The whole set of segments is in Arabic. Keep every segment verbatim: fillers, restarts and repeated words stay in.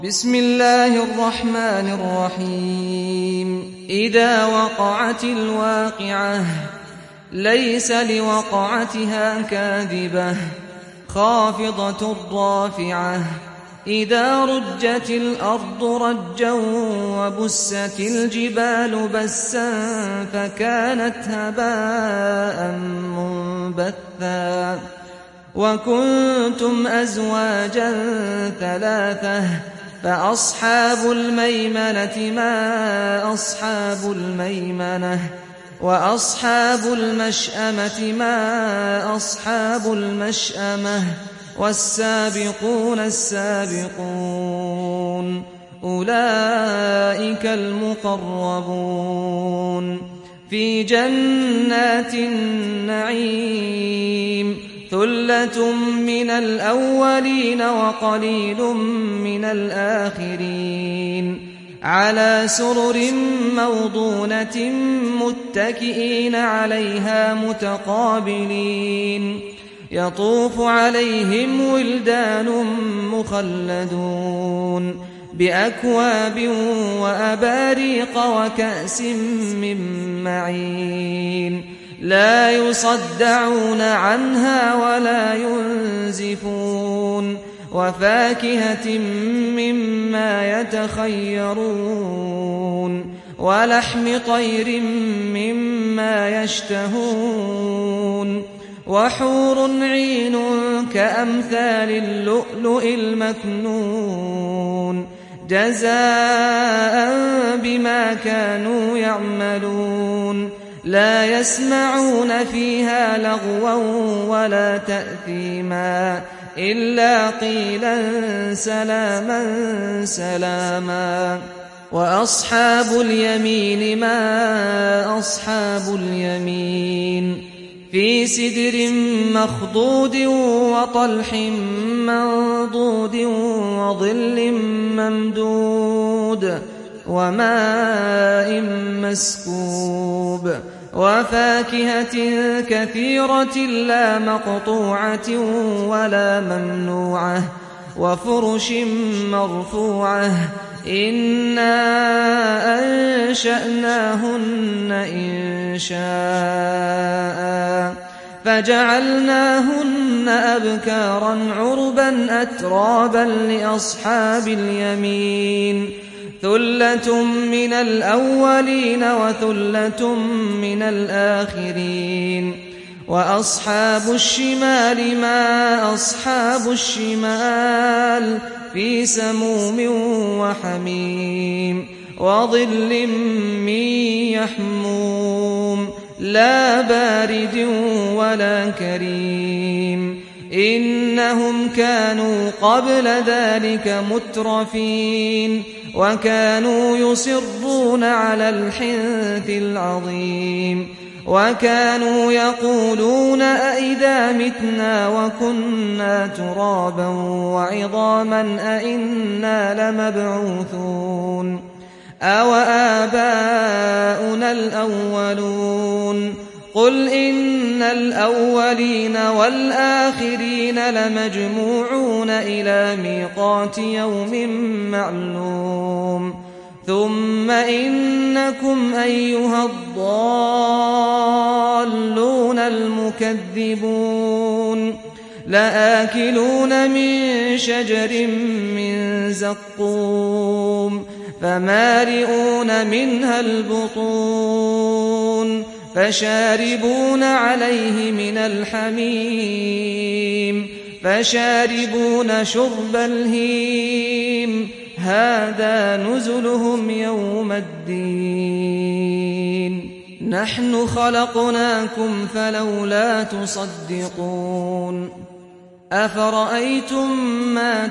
بسم الله الرحمن الرحيم إذا وقعت الواقعة ليس لوقعتها كاذبة خافضة رافعة إذا رجت الأرض رجا وبست الجبال بسا فكانت هباء منبثا وكنتم أزواجا ثلاثة فأصحاب الميمنة ما أصحاب الميمنة وأصحاب المشأمة ما أصحاب المشأمة والسابقون السابقون أولئك المقربون في جنات النعيم ثلة من الأولين وقليل من الآخرين على سرر موضونة متكئين عليها متقابلين يطوف عليهم ولدان مخلدون بأكواب وأباريق وكأس من معين لا يصدعون عنها ولا ينزفون وفاكهة مما يتخيرون ولحم طير مما يشتهون وحور عين كأمثال اللؤلؤ المكنون جزاء بما كانوا يعملون لا يسمعون فيها لغوا ولا تأثيما إلا قيلا سلاما سلاما وأصحاب اليمين ما أصحاب اليمين في سدر مخضود وطلح منضود وظل ممدود وماء مسكوب وفاكهة كثيرة لا مقطوعة ولا ممنوعة وفرش مرفوعة إنا أنشأناهن إن شاء فجعلناهن أبكارا عربا أترابا لأصحاب اليمين ثلة من الأولين وثلة من الآخرين وأصحاب الشمال ما أصحاب الشمال في سموم وحميم وظل من يحموم لا بارد ولا كريم إنهم كانوا قبل ذلك مترفين وكانوا يصرون على الحنث العظيم وكانوا يقولون أئذا متنا وكنا ترابا وعظاما أئنا لمبعوثون أو آباؤنا الأولون قل إن الأولين والآخرين لمجموعون إلى ميقات يوم معلوم ثم إنكم أيها الضالون المكذبون لآكلون من شجر من زقوم فمالئون منها البطون فشاربون عليه من الحميم فشاربون شرب الهيم هذا نزلهم يوم الدين نحن خلقناكم فلولا تصدقون أفرأيتم ما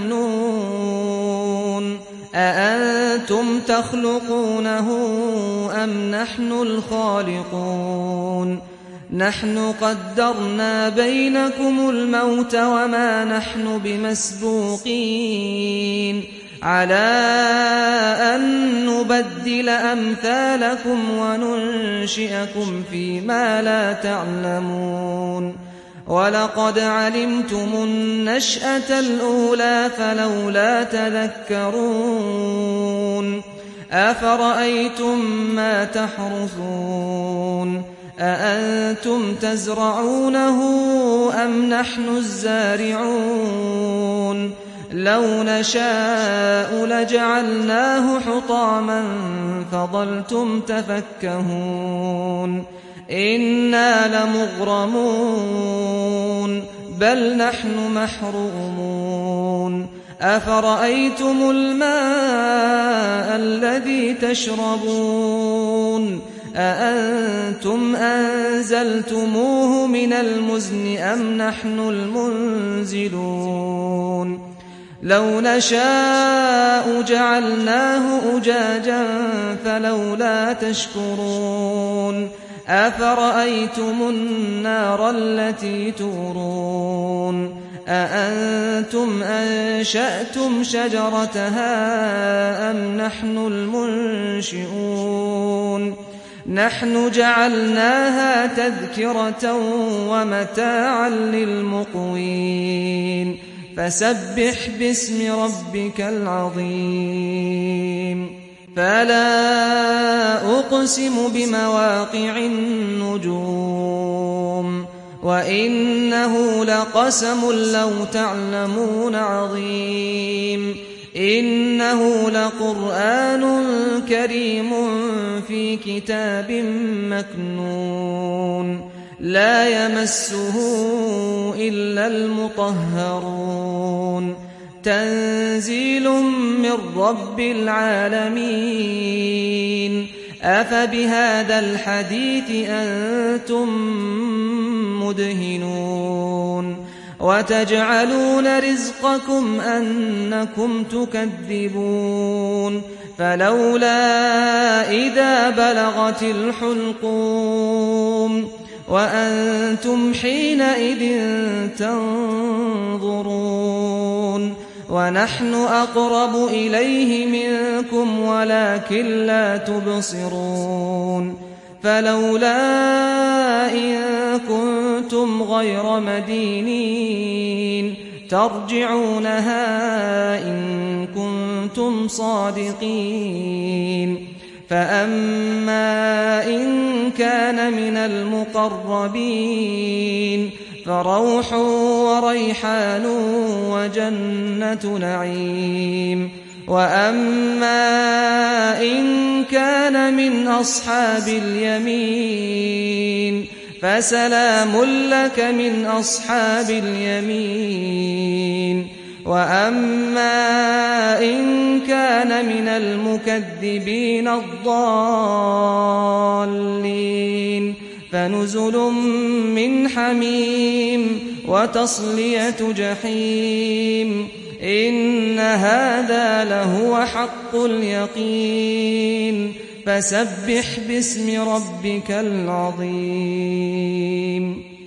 تمنون أأنتم تخلقونه أم نحن الخالقون نحن قدرنا بينكم الموت وما نحن بمسبوقين على أن نبدل أمثالكم وننشئكم فيما لا تعلمون ولقد علمتم النشأة الأولى فلولا تذكرون أفرأيتم ما تحرثون أأنتم تزرعونه أم نحن الزارعون لو نشاء لجعلناه حطاما فظلتم تفكهون إنا لمغرمون بل نحن محرومون أفرأيتم الماء الذي تشربون أأنتم أنزلتموه من المزن أم نحن المنزلون لو نشاء جعلناه أجاجا فلولا تشكرون أفرأيتم النار التي تورون أأنتم أنشأتم شجرتها أم نحن المنشئون نحن جعلناها تذكرة ومتاعا للمقوين فسبح باسم ربك العظيم فلا أقسم بمواقع النجوم وإنه لقسم لو تعلمون عظيم إنه لقرآن كريم في كتاب مكنون لا يمسه إلا المطهرون تنزيل من رب العالمين أفبهذا الحديث أنتم مدهنون وتجعلون رزقكم أنكم تكذبون فلولا إذا بلغت الحلقوم وأنتم حينئذ تنظرون ونحن أقرب إليه منكم ولكن لا تبصرون فلولا إن كنتم غير مدينين ترجعونها إن كنتم صادقين فأما إن كان من المقربين فروح وريحان وجنة نعيم وأما إن كان من أصحاب اليمين فسلام لك من أصحاب اليمين وأما إن كان من المكذبين الضالين فنزل من حميم وتصلية جحيم إن هذا لهو حق اليقين فسبح باسم ربك العظيم